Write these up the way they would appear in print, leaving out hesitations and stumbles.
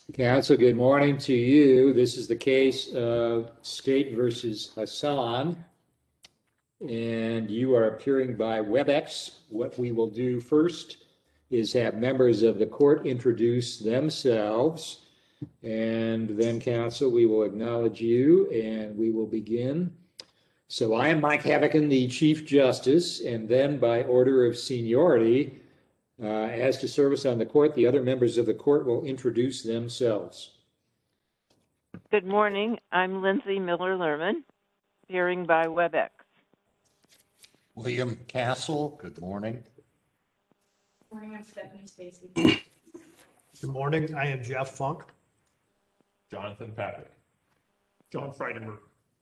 Council, good morning to you. This is the case of State versus Hassan, and you are appearing by WebEx. What we will do first is have members of the court introduce themselves, and then, Council, we will acknowledge you, and we will begin. So I am Mike Havocan, the Chief Justice, and then by order of seniority, as to service on the court, the other members of the court will introduce themselves. Good morning. I'm Lindsay Miller-Lerman, appearing by WebEx. William Castle, good morning. Good morning, I'm Stephanie Stacy. Good morning, I am Jeff Funk. Jonathan Patrick. John Freidenberg.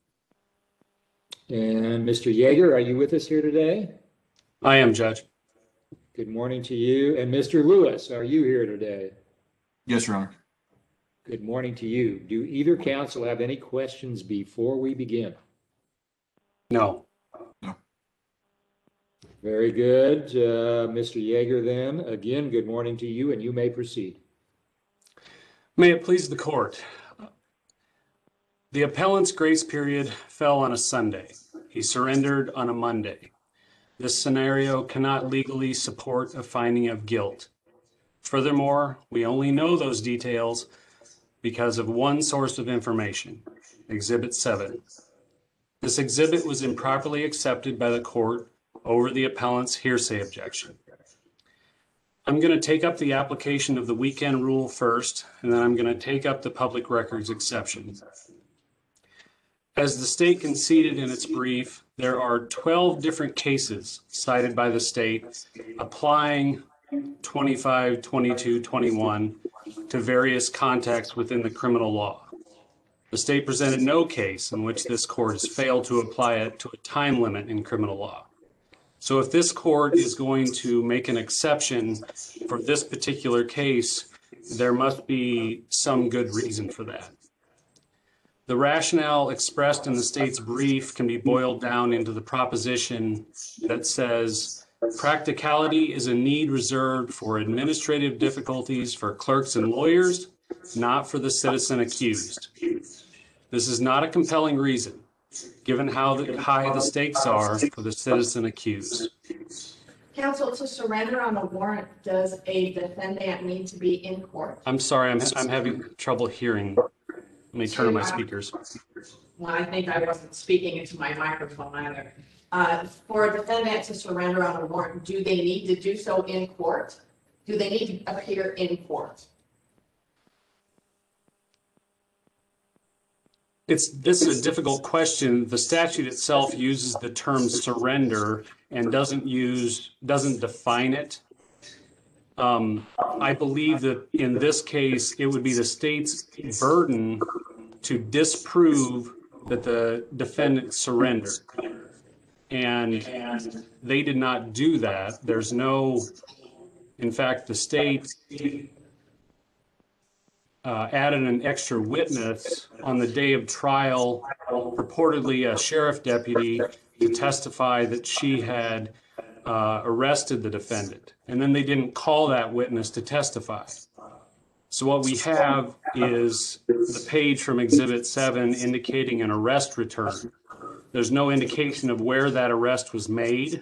And Mr. Yeager, are you with us here today? I am, Judge. Good morning to you. And Mr. Lewis, are you here today? Yes, Your Honor. Good morning to you. Do either counsel have any questions before we begin? No. No. Very good. Mr. Yeager, then, again, good morning to you, and you may proceed. May it please the court. The appellant's grace period fell on a Sunday. He surrendered on a Monday. This scenario cannot legally support a finding of guilt. Furthermore, we only know those details because of one source of information, Exhibit 7. This exhibit was improperly accepted by the court over the appellant's hearsay objection. I'm going to take up the application of the weekend rule first, and then I'm going to take up the public records exception. As the state conceded in its brief, there are 12 different cases cited by the state applying 25, 22, 21 to various contexts within the criminal law. The state presented no case in which this court has failed to apply it to a time limit in criminal law. So if this court is going to make an exception for this particular case, there must be some good reason for that. The rationale expressed in the state's brief can be boiled down into the proposition that says practicality is a need reserved for administrative difficulties for clerks and lawyers, not for the citizen accused. This is not a compelling reason, given how high the stakes are for the citizen accused. Counsel, to surrender on a warrant, does a defendant need to be in court? I'm sorry, I'm having trouble hearing. Let me turn on my speakers. Well, I think I wasn't speaking into my microphone either. For a defendant to surrender on a warrant, do they need to do so in court? Do they need to appear in court? This is a difficult question. The statute itself uses the term surrender and doesn't define it. I believe that in this case, it would be the state's burden to disprove that the defendant surrendered. And they did not do that. There's no, in fact, the state added an extra witness on the day of trial, purportedly a sheriff deputy, to testify that she had arrested the defendant. And then they didn't call that witness to testify. So what we have is the page from Exhibit 7 indicating an arrest return. There's no indication of where that arrest was made.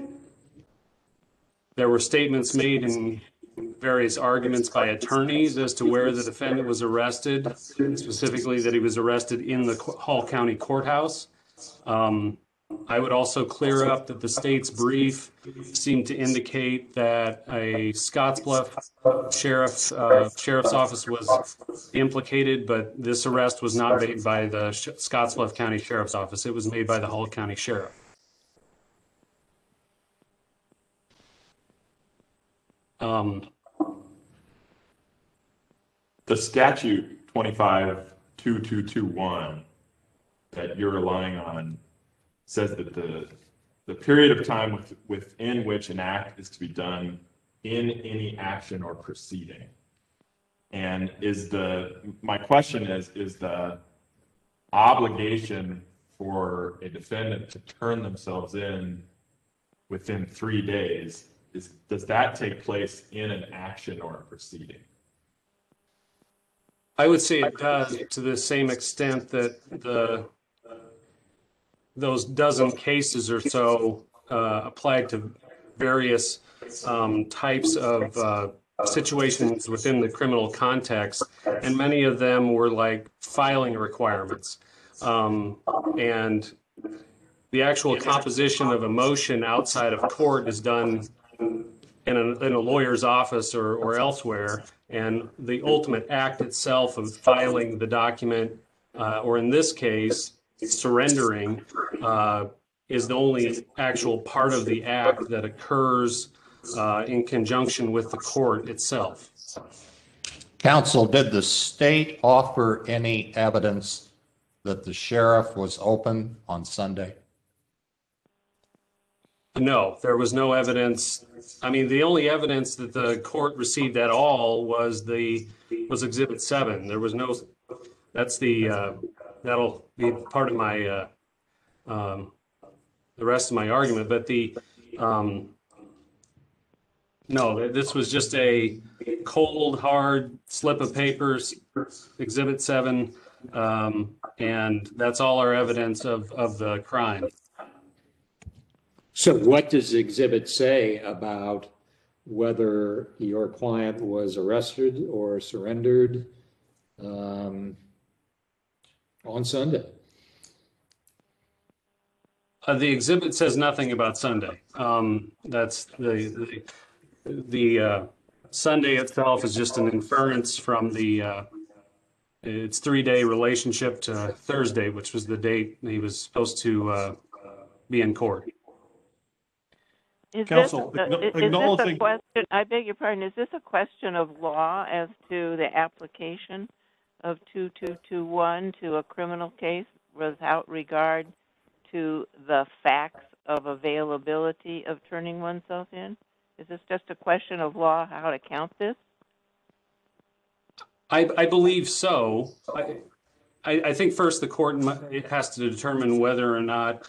There were statements made in various arguments by attorneys as to where the defendant was arrested, specifically that he was arrested in the Hall County Courthouse. I would also clear up that the state's brief seemed to indicate that a Scottsbluff sheriff's office was implicated, but this arrest was not made by the Scottsbluff County Sheriff's Office. It was made by the Hall County Sheriff. The statute 252221 that you're relying on says that the period of time within which an act is to be done in any action or proceeding. And my question is the obligation for a defendant to turn themselves in within 3 days, does that take place in an action or a proceeding? I would say it does to the same extent that those dozen cases or so applied to various types of situations within the criminal context, and many of them were like filing requirements. And the actual composition of a motion outside of court is done in a lawyer's office or elsewhere, and the ultimate act itself of filing the document, or in this case, surrendering, is the only actual part of the act that occurs in conjunction with the court itself. Counsel, did the state offer any evidence that the sheriff was open on Sunday? No, there was no evidence. I mean, the only evidence that the court received at all was Exhibit 7. There was no, that's that'll be part of my, the rest of my argument, but no, this was just a cold, hard slip of papers, Exhibit 7, and that's all our evidence of the crime. So what does exhibit say about whether your client was arrested or surrendered on Sunday? The exhibit says nothing about Sunday. That's the Sunday itself is just an inference from the its 3-day relationship to Thursday, which was the date he was supposed to be in court. Is Counsel, this a acknowledging- question, I beg your pardon, is this a question of law as to the application of 2221 to a criminal case without regard to the facts of availability of turning oneself in? Is this just a question of law, how to count this? I believe so. I think first the court it has to determine whether or not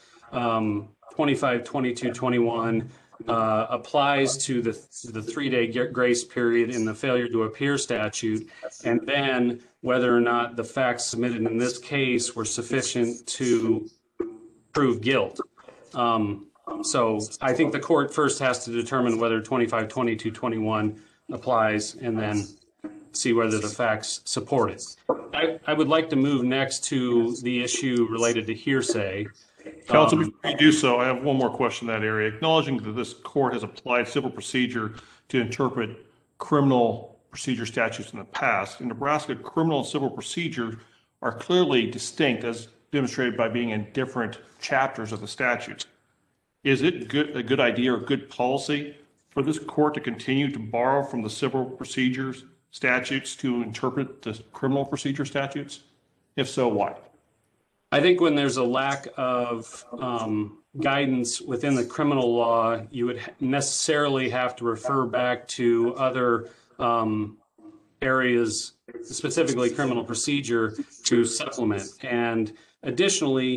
252221 applies to the 3-day grace period in the failure to appear statute, and then whether or not the facts submitted in this case were sufficient to prove guilt. So I think the court first has to determine whether 252221 applies and then see whether the facts support it. I would like to move next to the issue related to hearsay. Counsel, before you do so, I have one more question in that area. Acknowledging that this court has applied civil procedure to interpret criminal procedure statutes in the past, in Nebraska, criminal and civil procedure are clearly distinct as demonstrated by being in different chapters of the statutes. Is it a good idea or good policy for this court to continue to borrow from the civil procedures statutes to interpret the criminal procedure statutes? If so, why? I think when there's a lack of guidance within the criminal law, you would necessarily have to refer back to other areas, specifically criminal procedure, to supplement. And additionally,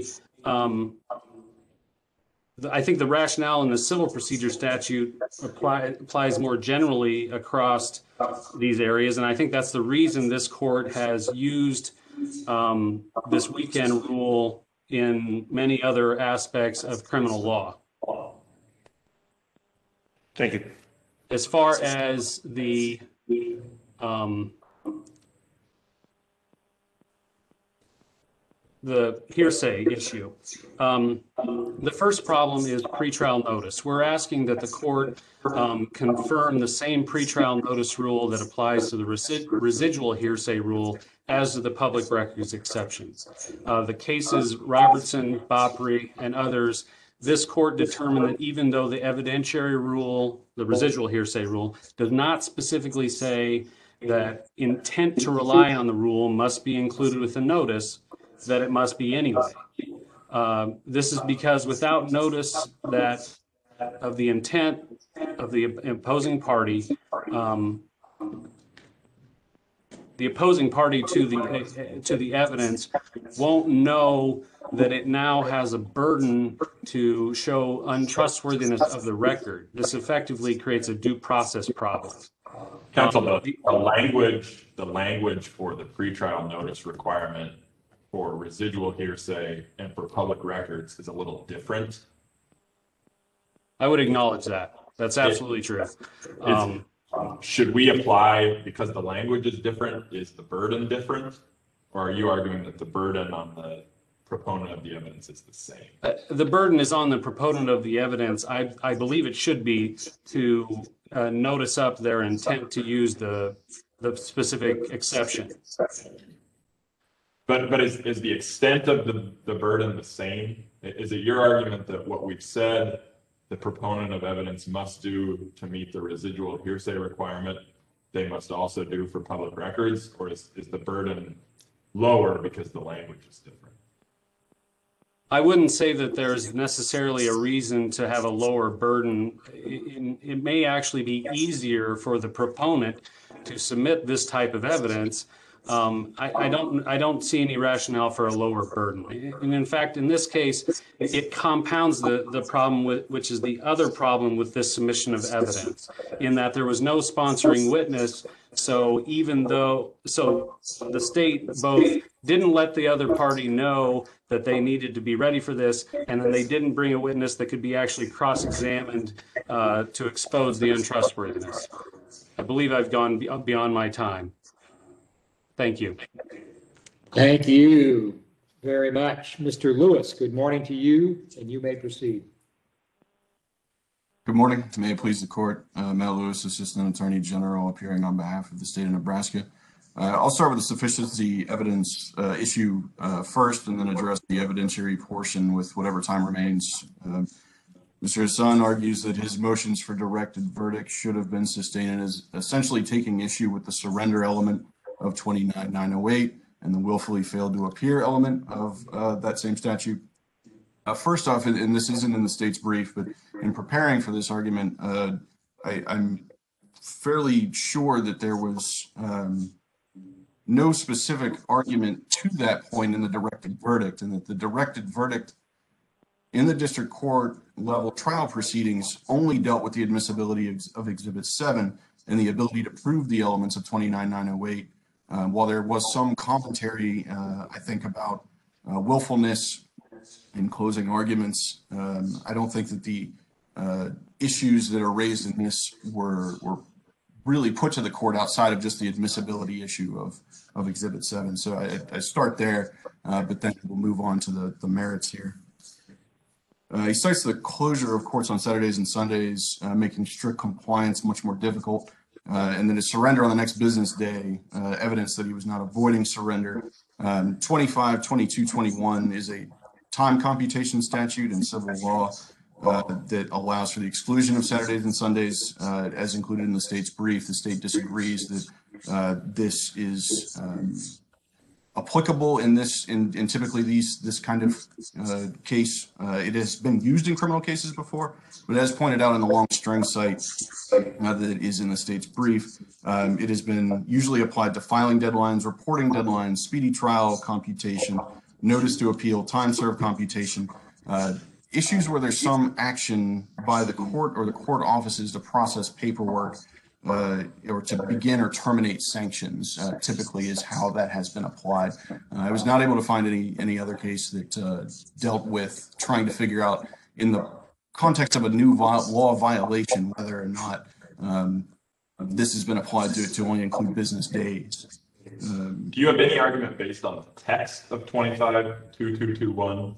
I think the rationale in the civil procedure statute applies more generally across these areas. And I think that's the reason this court has used this weekend rule in many other aspects of criminal law. Thank you. As far as the hearsay issue, the first problem is pretrial notice. We're asking that the court confirm the same pretrial notice rule that applies to the residual hearsay rule as to the public records exceptions. The cases Robertson, Bopri, and others, this court determined that even though the evidentiary rule, the residual hearsay rule, does not specifically say that intent to rely on the rule must be included with the notice, that it must be anyway. This is because without notice that of the intent of the opposing party, the opposing party to the evidence won't know that it now has a burden to show untrustworthiness of the record. This effectively creates a due process problem. Counsel, the language for the pretrial notice requirement for residual hearsay and for public records is a little different. I would acknowledge that. That's absolutely true. Should we apply, because the language is different, is the burden different? Or are you arguing that the burden on the proponent of the evidence is the same? The burden is on the proponent of the evidence. I believe it should be to notice up their intent to use the specific exception. But is the extent of the burden the same? Is it your argument that what we've said the proponent of evidence must do to meet the residual hearsay requirement, they must also do for public records? Or is the burden lower because the language is different? I wouldn't say that there's necessarily a reason to have a lower burden. It may actually be easier for the proponent to submit this type of evidence. I don't see any rationale for a lower burden. And in fact, in this case, it compounds the problem which is the other problem with this submission of evidence, in that there was no sponsoring witness. So the state both didn't let the other party know that they needed to be ready for this, and then they didn't bring a witness that could be actually cross-examined to expose the untrustworthiness. I believe I've gone beyond my time. Thank you. Thank you very much. Mr. Lewis, good morning to you, and you may proceed. Good morning. May it please the court. Matt Lewis, Assistant Attorney General, appearing on behalf of the state of Nebraska. I'll start with the sufficiency evidence issue first, and then address the evidentiary portion with whatever time remains. Mr. Hassan argues that his motions for directed verdict should have been sustained, and is essentially taking issue with the surrender element of 29-908 and the willfully failed to appear element of that same statute. First off, and this isn't in the state's brief, but in preparing for this argument, I'm fairly sure that there was no specific argument to that point in the directed verdict, and that the directed verdict in the district court level trial proceedings only dealt with the admissibility of Exhibit 7 and the ability to prove the elements of 29-908. While there was some commentary, I think, about willfulness in closing arguments, I don't think that the issues that are raised in this were really put to the court outside of just the admissibility issue of Exhibit 7. So I start there, but then we'll move on to the merits here. He cites the closure of courts on Saturdays and Sundays, making strict compliance much more difficult. And then his surrender on the next business day, evidence that he was not avoiding surrender. 25, 22, 21 is a time computation statute in civil law that allows for the exclusion of Saturdays and Sundays, as included in the state's brief. The state disagrees that this is applicable in typically this kind of case. It has been used in criminal cases before, but as pointed out in the long string cite that is in the state's brief, it has been usually applied to filing deadlines, reporting deadlines, speedy trial computation, notice to appeal, time served computation, issues where there's some action by the court or the court offices to process paperwork or to begin or terminate sanctions, typically is how that has been applied. I was not able to find any other case that dealt with trying to figure out in the context of a new law violation whether or not this has been applied to only include business days. Do you have any argument based on the text of 25-2221?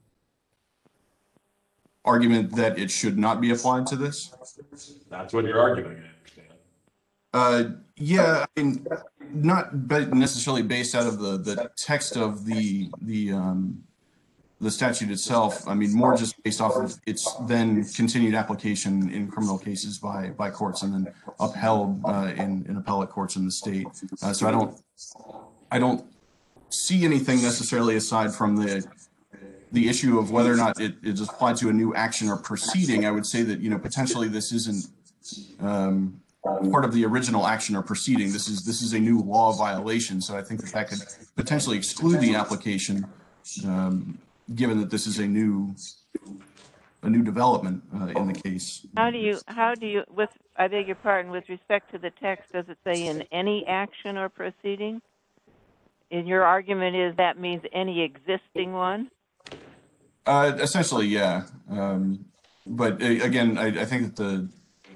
Argument that it should not be applied to this? That's what you're arguing, I understand. Yeah, I mean, not necessarily based out of the text of the statute itself. I mean, more just based off of its then continued application in criminal cases by courts and then upheld in appellate courts in the state. So I don't see anything necessarily aside from the issue of whether or not it is applied to a new action or proceeding. I would say that, potentially this isn't part of the original action or proceeding. This is a new law violation. So I think that could potentially exclude the application, given that this is a new new development in the case. How do you, with, I beg your pardon, with respect to the text, does it say in any action or proceeding? And your argument is that means any existing one? Essentially, yeah. But again, I think that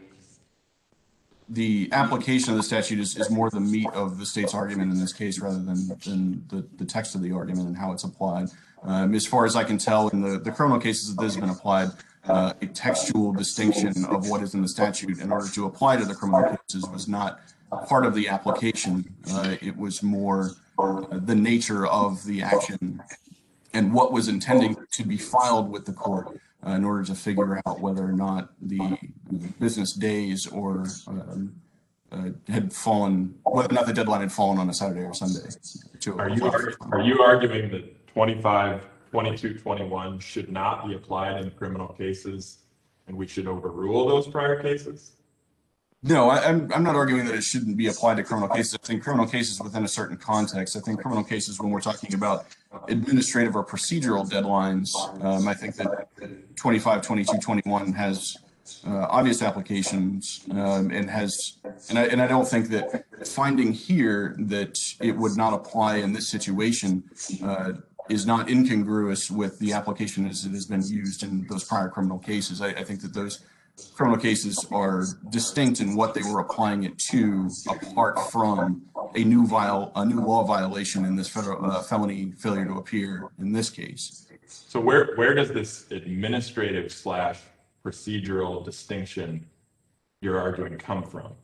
the application of the statute is more the meat of the state's argument in this case rather than the text of the argument and how it's applied. As far as I can tell, in the criminal cases that this has been applied, a textual distinction of what is in the statute in order to apply to the criminal cases was not part of the application. It was more the nature of the action and what was intending to be filed with the court in order to figure out whether or not the business days or had fallen, whether or not the deadline had fallen on a Saturday or Sunday. Are you arguing that 25, 22, 21 should not be applied in criminal cases and we should overrule those prior cases? No, I'm not arguing that it shouldn't be applied to criminal cases. I think criminal cases within a certain context. I think criminal cases, when we're talking about administrative or procedural deadlines, I think that 25, 22, 21 has obvious applications and I don't think that finding here that it would not apply in this situation is not incongruous with the application as it has been used in those prior criminal cases. I think that those criminal cases are distinct in what they were applying it to, apart from a new law violation in this federal felony failure to appear in this case. So where does this administrative / procedural distinction you're arguing come from?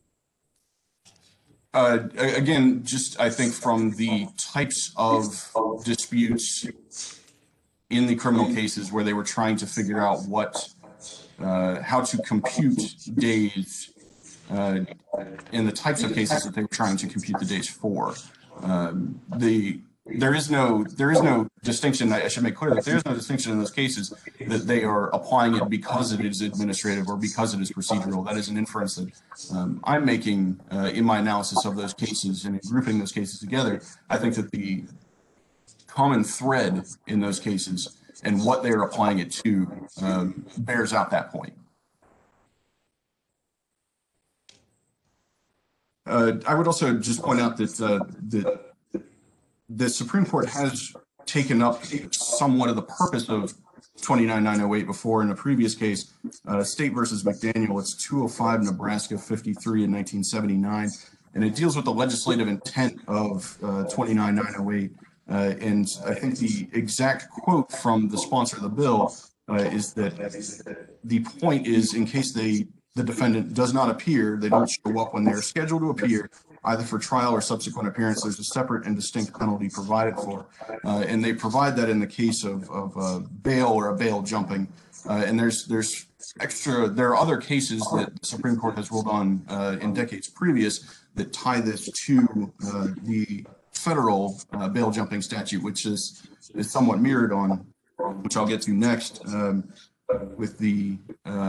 Again, just I think from the types of disputes in the criminal cases where they were trying to figure out how to compute days in the types of cases that they were trying to compute the days for. There is no distinction. I should make clear that there is no distinction in those cases that they are applying it because it is administrative or because it is procedural. That is an inference that I'm making in my analysis of those cases and in grouping those cases together. I think that the common thread in those cases and what they are applying it to bears out that point. I would also just point out that the Supreme Court has taken up somewhat of the purpose of 29908 before in a previous case, State versus McDaniel. It's 205 Nebraska 53 in 1979, and it deals with the legislative intent of 29908. And I think the exact quote from the sponsor of the bill is that the point is, in case the defendant does not appear, they don't show up when they're scheduled to appear, either for trial or subsequent appearance, there's a separate and distinct penalty provided for. And they provide that in the case of bail or a bail jumping. And there are other cases that the Supreme Court has ruled on in decades previous that tie this to the federal bail jumping statute, which is somewhat mirrored on, which I'll get to next, with the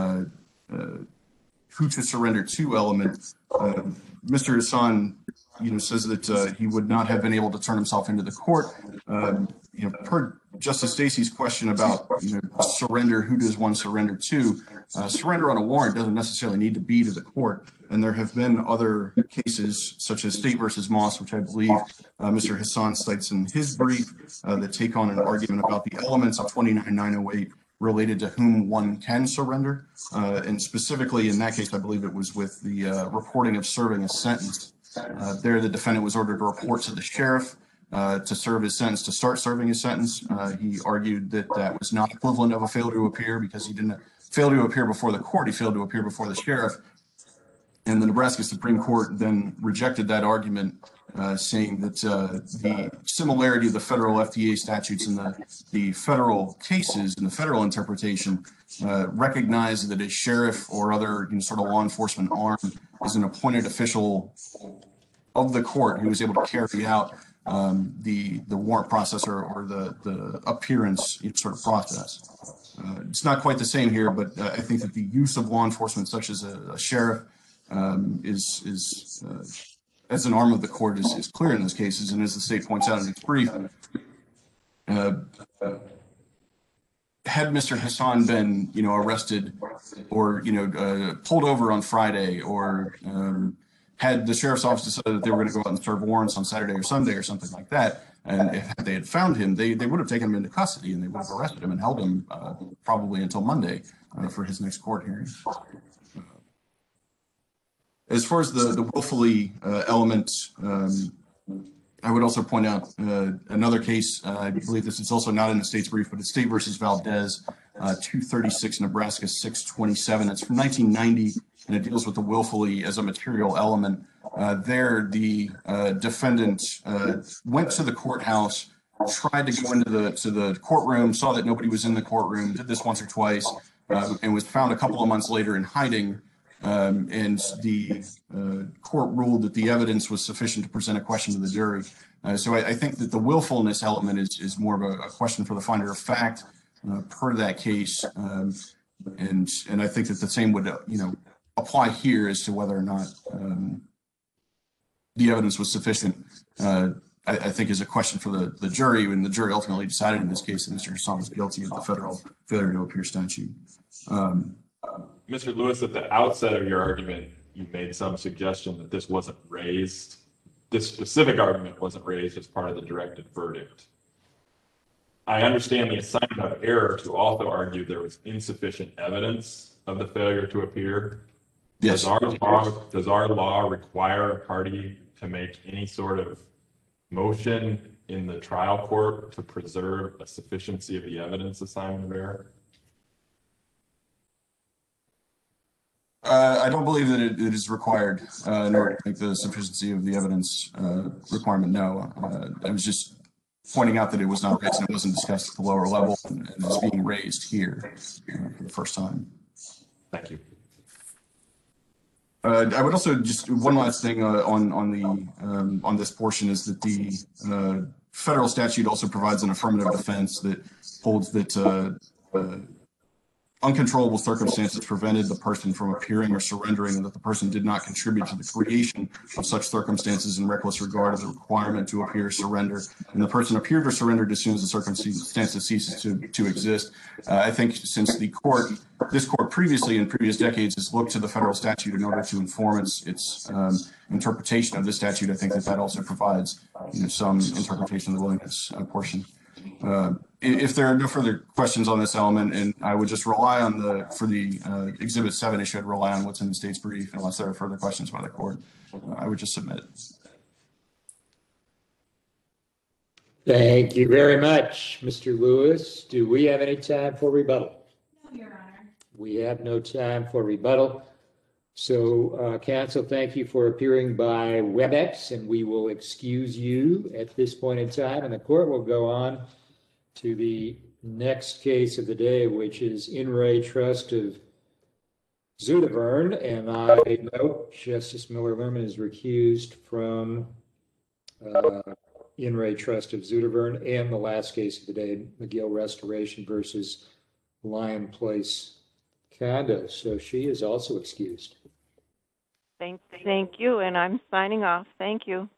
who to surrender to element. Mr. Hassan, says that he would not have been able to turn himself into the court. Per Justice Stacey's question about surrender, who does one surrender to? Surrender on a warrant doesn't necessarily need to be to the court. And there have been other cases, such as State versus Moss, which I believe Mr. Hassan cites in his brief, that take on an argument about the elements of 29908 related to whom one can surrender. And specifically in that case, I believe it was with the reporting of serving a sentence. There, the defendant was ordered to report to the sheriff to serve his sentence, to start serving his sentence. He argued that that was not equivalent of a failure to appear because he didn't fail to appear before the court, he failed to appear before the sheriff. And the Nebraska Supreme Court then rejected that argument, saying that the similarity of the federal FTA statutes and the federal cases and the federal interpretation recognize that a sheriff or other sort of law enforcement arm is an appointed official of the court who is able to carry out the warrant process or the appearance sort of process. It's not quite the same here, but I think that the use of law enforcement, such as a sheriff, is as an arm of the court is clear in those cases, and as the state points out in its brief. had Mr. Hassan been, arrested or, pulled over on Friday, or had the sheriff's office decided that they were going to go out and serve warrants on Saturday or Sunday or something like that, and if they had found him, they would have taken him into custody and they would have arrested him and held him probably until Monday for his next court hearing. As far as the willfully element, I would also point out another case. I believe this is also not in the state's brief, but it's State versus Valdez, 236 Nebraska 627. It's from 1990, and it deals with the willfully as a material element. There, the defendant went to the courthouse, tried to go into the courtroom, saw that nobody was in the courtroom, did this once or twice, and was found a couple of months later in hiding. And the court ruled that the evidence was sufficient to present a question to the jury. So I think that the willfulness element is more of a question for the finder of fact per that case. And I think that the same would, apply here as to whether or not the evidence was sufficient. I think is a question for the jury, and the jury ultimately decided in this case that Mr. Hassan was guilty of the federal failure to appear statute. Mr. Lewis, at the outset of your argument, you made some suggestion that this wasn't raised. This specific argument wasn't raised as part of the directed verdict. I understand the assignment of error to also argue there was insufficient evidence of the failure to appear. Yes. Does our law require a party to make any sort of motion in the trial court to preserve a sufficiency of the evidence assignment of error? I don't believe that it is required in order to make the sufficiency of the evidence requirement. No, I was just pointing out that it was not raised and it wasn't discussed at the lower level, and it's being raised here for the first time. Thank you. I would also just one last thing on this portion is that the federal statute also provides an affirmative defense that holds that uncontrollable circumstances prevented the person from appearing or surrendering, and that the person did not contribute to the creation of such circumstances in reckless regard of the requirement to appear or surrender, and the person appeared or surrendered as soon as the circumstances ceases to exist. I think since this court previously in previous decades has looked to the federal statute in order to inform its interpretation of the statute, I think that also provides some interpretation of the willingness portion. If there are no further questions on this element, and I would just rely on for the Exhibit 7 issue, I'd rely on what's in the state's brief, unless there are further questions by the court. I would just submit. Thank you very much, Mr. Lewis. Do we have any time for rebuttal? No, Your Honor. We have no time for rebuttal. So, counsel, thank you for appearing by WebEx, and we will excuse you at this point in time, and the court will go on to the next case of the day, which is In Re Trust of Zudavern, and I note Justice Miller-Lerman is recused from In Re Trust of Zudavern, and the last case of the day, McGill Restoration versus Lion Place Condo. So she is also excused. Thank you, and I'm signing off. Thank you.